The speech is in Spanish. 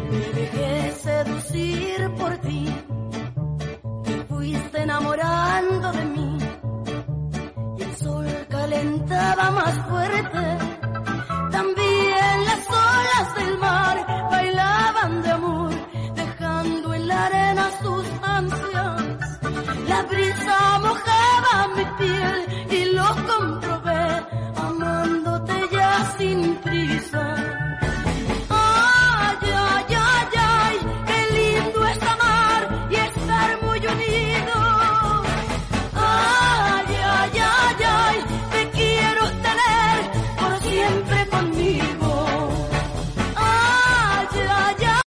Me dejé seducir por ti, te fuiste enamorando de mí y el sol calentaba más fuerte